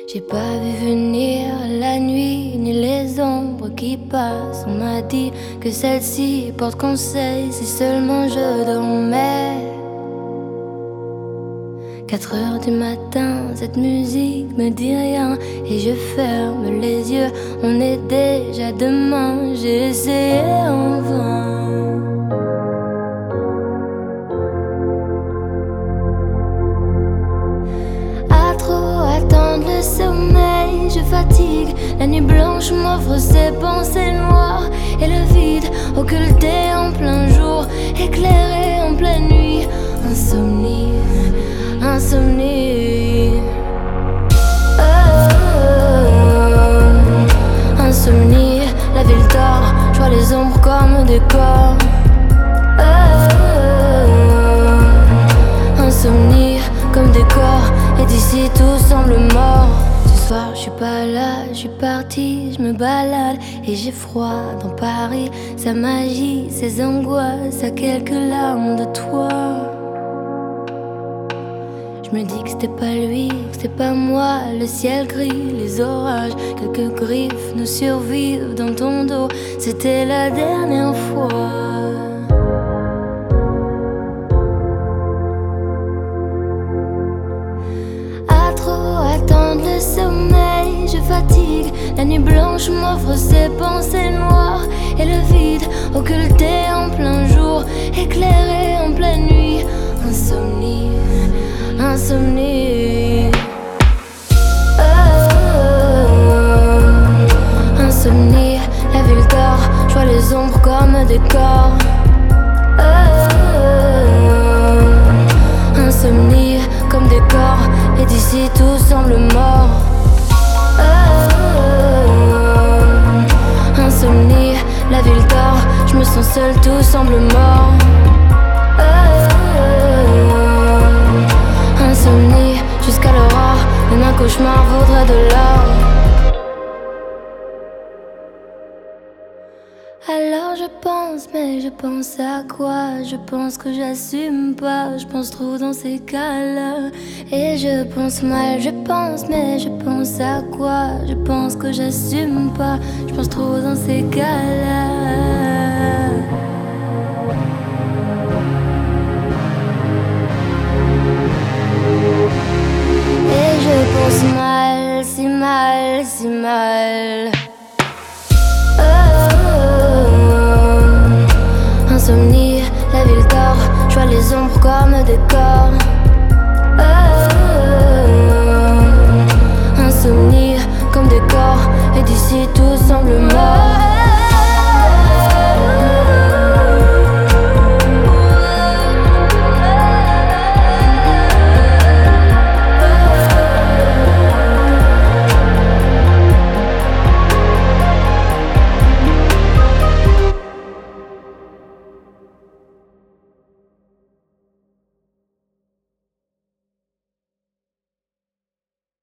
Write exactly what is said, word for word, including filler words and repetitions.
J'ai pas vu venir la nuit ni les ombres qui passent. On m'a dit que celle-ci porte conseil si seulement je dormais. Quatre heures du matin, cette musique me dit rien et je ferme les yeux. On est déjà demain, j'ai essayé en vain. À trop attendre le sommeil, je fatigue. La nuit blanche m'offre ses pensées noires et le vide occulté en plein jour, éclairé en pleine nuit. Insomnie, insomnie, oh, insomnie. La ville dort, je vois les ombres comme des corps. Oh, insomnie, comme des corps, et d'ici tout semble mort. Ce soir je suis pas là, je suis partie, je me balade et j'ai froid dans Paris. Sa magie, ses angoisses, à quelques larmes de toi. Je me dis que c'était pas lui, que c'était pas moi. Le ciel gris, les orages, quelques griffes nous survivent dans ton dos. C'était la dernière fois. À trop attendre le sommeil, je fatigue. La nuit blanche m'offre ses pensées noires et le vide occulté en plein jour, éclairé en pleine nuit. Insomnie, insomnie, oh, insomnie. La ville dort, je vois les ombres comme des corps. Oh, insomnie, comme des corps, et d'ici tout semble mort. Oh, insomnie, la ville dort, je me sens seule, tout semble mort. Oh, insomnie, jusqu'à l'aurore, même un cauchemar vaudrait de l'or. Alors je pense, mais je pense à quoi? Je pense que j'assume pas, je pense trop dans ces cas-là. Et je pense mal, je pense, mais je pense à quoi? Je pense que j'assume pas, je pense trop dans ces cas-là. Et je pense mal, si mal, si mal. Oh, insomnie, la ville dort, je vois les ombres comme des corps.